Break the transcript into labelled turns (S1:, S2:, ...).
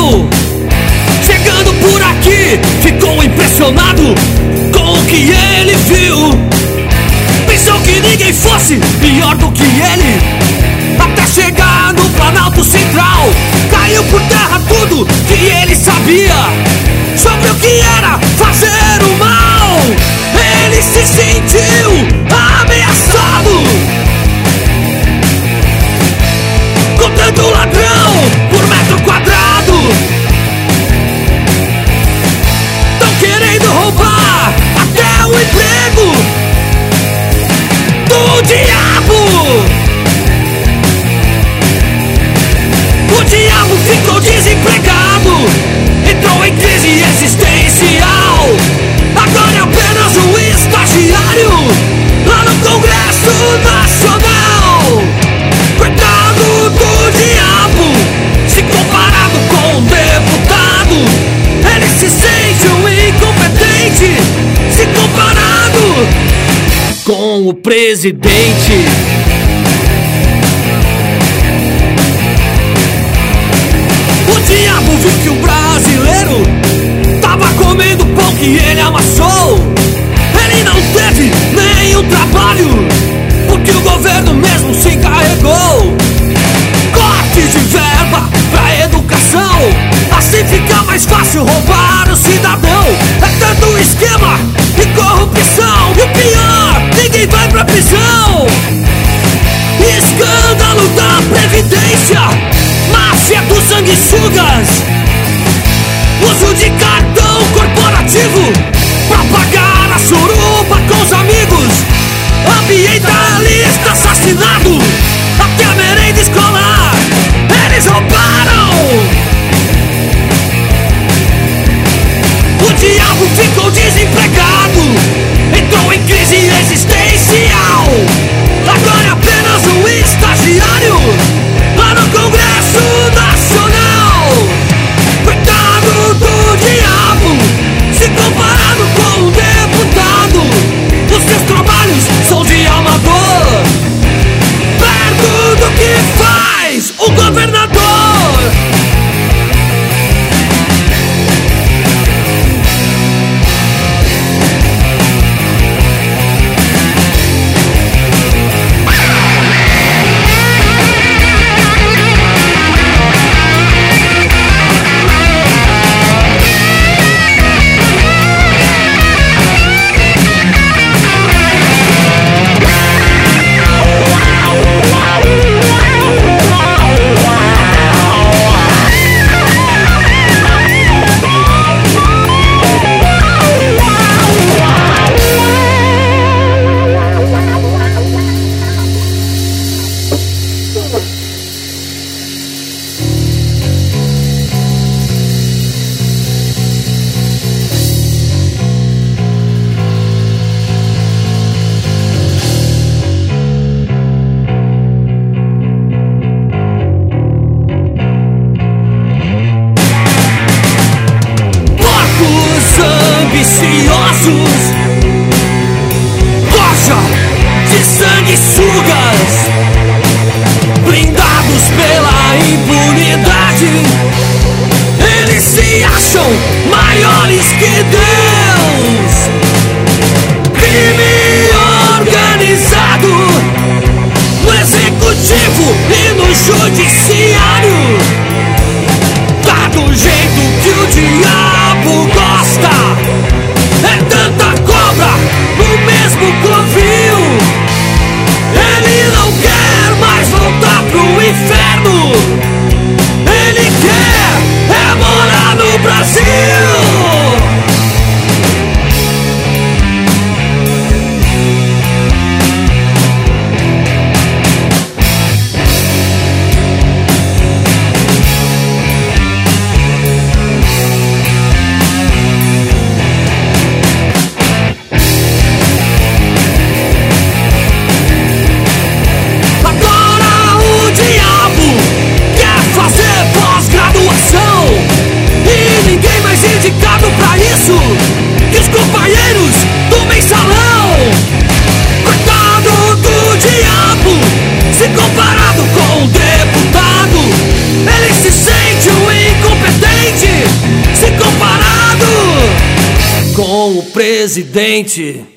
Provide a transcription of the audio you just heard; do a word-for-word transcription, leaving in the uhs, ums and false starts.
S1: Brasil. Chegando por aqui, ficou impressionado com o que ele viu. Pensou que ninguém fosse pior do que ele, até chegar no Planalto Central. Caiu por terra tudo que ele sabia sobre o que era fazer o mal. Ele se sentiu ameaçado com tanto ladrão por metro quadrado. Tão querendo roubar até o emprego do diabo. O diabo ficou desempregado, entrou em crise existencial. Agora é apenas um estagiário lá no Congresso Nacional. Coitado do diabo, se comparado com um deputado, ele se sente um incompetente, se comparado com o presidente. O diabo viu que o brasileiro tava comendo pão que ele amassou. Ele não teve nenhum trabalho, porque o governo mesmo se encarregou. Corte de verba pra educação, assim fica mais fácil roubar o cidadão. É tanto esquema e corrupção, e o pior, ninguém vai pra prisão. Escândalo da Previdência, máfia dos sanguessugas, uso de cartão corporativo pra pagar a suruba com os amigos, ambientalista assassinado, até a merenda escolar eles roubaram. O diabo ficou desempregado, entrou em crise existencial. Agora é apenas um estagiário lá no Congresso Nacional. Coitado do diabo, se comparado com um deputado, os seus trabalhos são de amador, perto do que faz o governador. Ambiciosos, loja de sanguessugas, blindados pela impunidade, eles se acham maiores que Deus. Crime organizado no executivo e no judiciário, tá do jeito que o diabo gosta. É tanta coisa com o presidente.